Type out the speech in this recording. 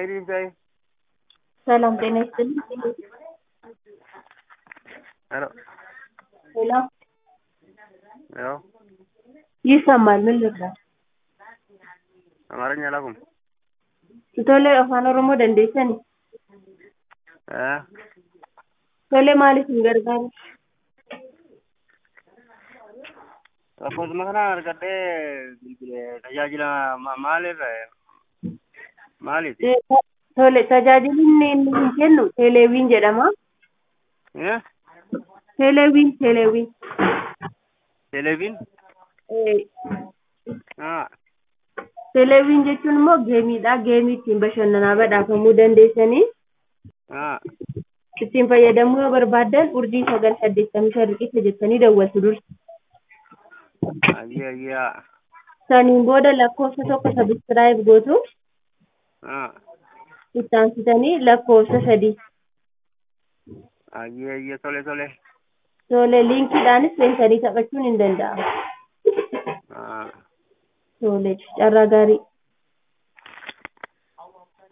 ሰላም ጤና ይስጥልኝ። ሄሎ ይሰማል። ምን ልርዳ? አማርኛ አላውቅም። ቶሌ አፋን ኦሮሞ ደንዴሰኒ ቶሌ ማለት እንገርጋሩ Lakkoofsa kana argadhee tajaajila maaliiti? Tole tajaajilli inni kennu teeleeviin jedhama. Teeleeviin. Televiin? Teeleeviin jechuun immoo geemiidha. Geemii ittiin bashannanaa badhaafamuu dandeessanii ittiin fayyadamuu yoo barbaaddan urjii 985 riqicha jettanii dawwaltu dursa. Ayyaa. Saniin booda lakkoofsa tokko sabiskiraayib gootu itti aansitanii lakkoofsa 3 Ayyaa tole. tole liinkiidhaanis seentanii taphachuun hin danda'amu. Tole carraa gaarii.